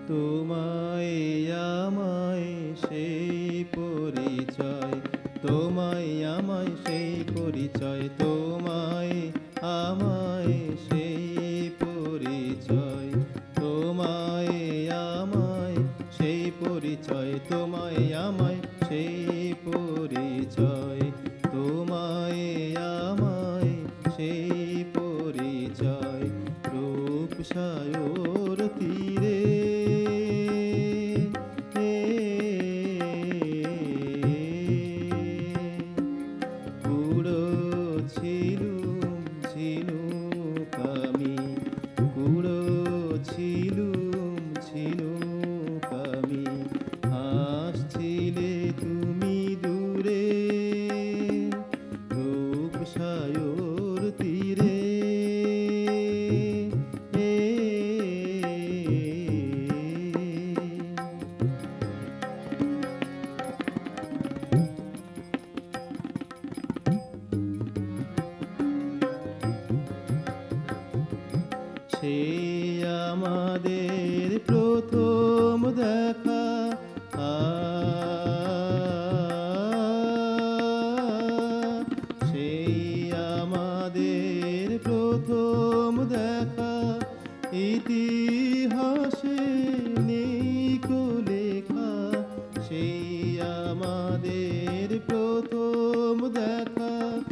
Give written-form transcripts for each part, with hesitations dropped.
তোমায় আমায় সেই পরিচয়, তোমায় আমায় সেই পরিচয়, তোমায় আমায় সেই পরিচয়, তোমায় আমায় সেই পরিচয়, তোমায় আমায় সেই পরিচয়, তোমায় আমায় সেই পরিচয়। রূপসায়র তীরে কুড়ো ছিলুম ঝিনুক আমি, কুড়ো ছিলুম ঝিনুক আমি, আসছিলে তুমি দূরে রূপসায়র তীরে। সেই আমাদের প্রথম দেখা, সেই আমাদের প্রথম দেখা, ইতিহাসে নেই কো লেখা, সেই আমাদের প্রথম দেখা,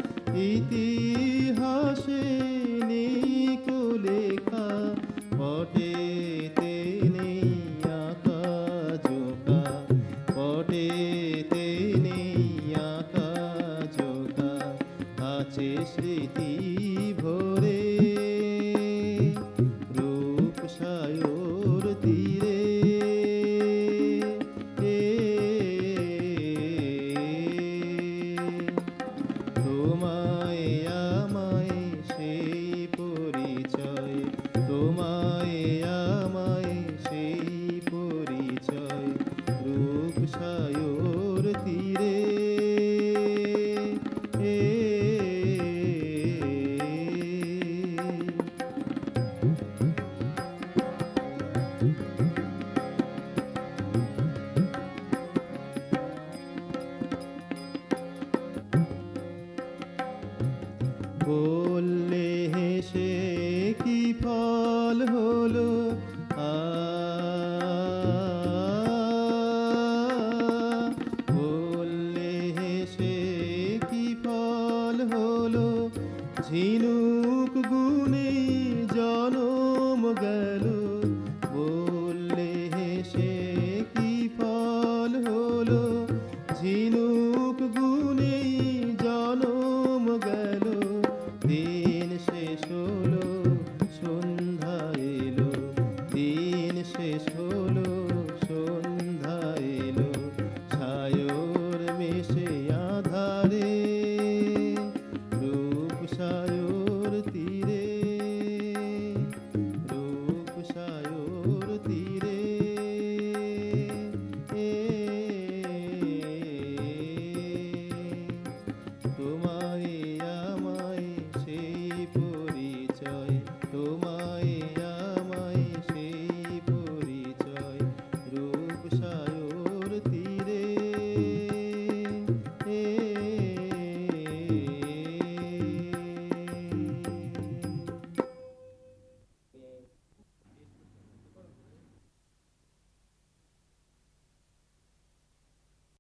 ইতিহাসে নেই কো লেখা, পটেতে নেই আঁকা জোকা, পটেতে নেই আঁকা জোকা, আছে স্মৃতি ভরে রূপসায়র তীরে। তোমায় আমায় সেই পরিচয়, তোমায় আমায় সেই পরিচয়, রূপসায়র তীরে।